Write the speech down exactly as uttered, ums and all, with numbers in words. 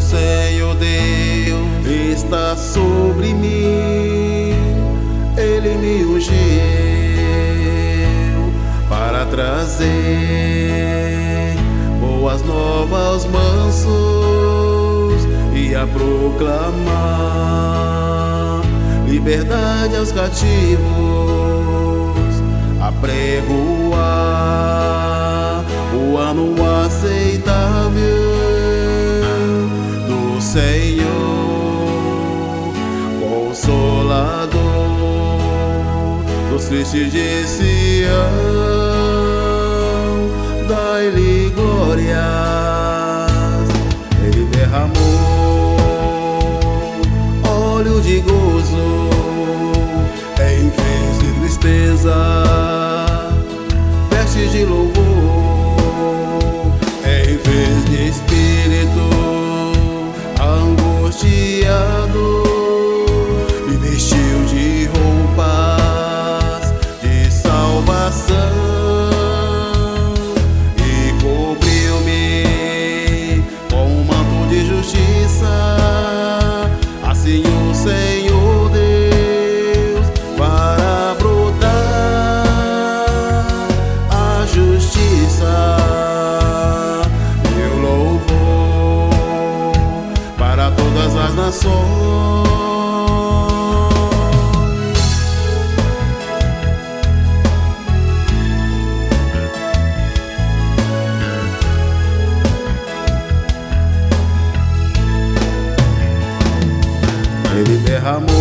Senhor Deus está sobre mim. Ele me ungiu para trazer boas novas aos mansos e a proclamar liberdade aos cativos, a pregoar o ano aceitável do Senhor, Consolador dos tristes de Sião. Dai-lhe glórias. Ele derramou óleo de gozo em vez de tristeza, vestes de louvor em vez de espírito angustiado, e vestiu de roupas de salvação e cobriu-me com um manto de justiça. Assim o Senhor Deus para brotar a justiça, meu louvor para todas as nações. Ele derramou